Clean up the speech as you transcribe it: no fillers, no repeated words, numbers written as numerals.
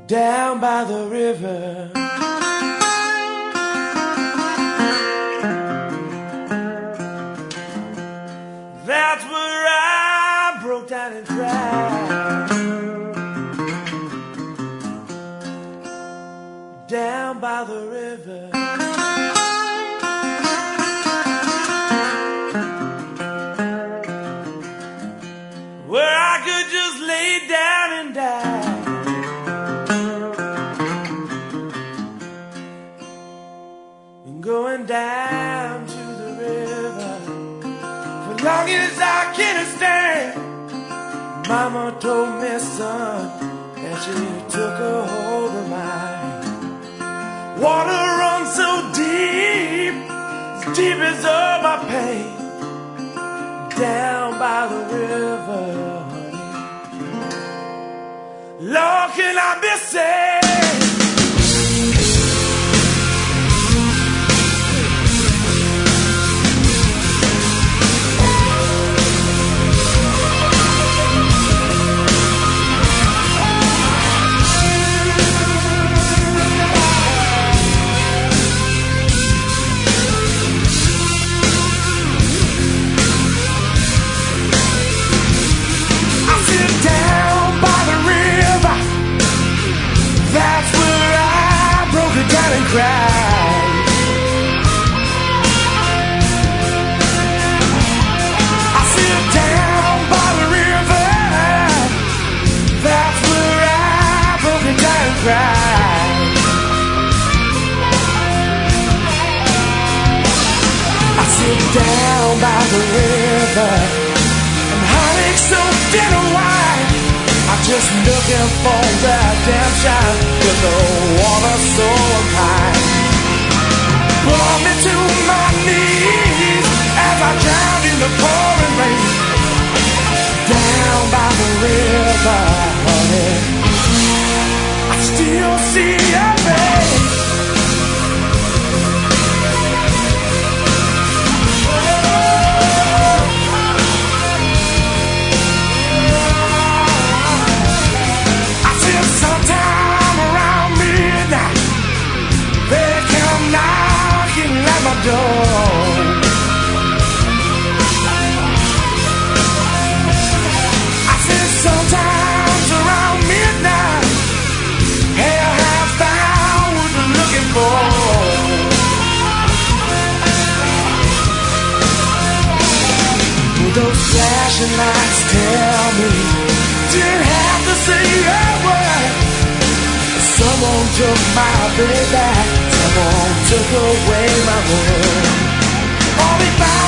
down by the river. That's where I broke down and cried. Down by the river. Where I could just lay down and die. And going down to the river for long as I can stand. Mama told me, son, and she took a hold of mine. Water runs so deep as all my pain. Down by the river, honey. Lord, can I be saved? Down by the river, and honey soaked in a wine. I'm just looking for redemption with the water so unkind. Brought me to my knees as I drowned in the pouring rain. Down by the river, honey, I still see your face. I said sometimes around midnight, hell has found what they're looking for. Will those flashing lights tell me didn't have to say a word? Someone took my baby, someone took away my world. All they found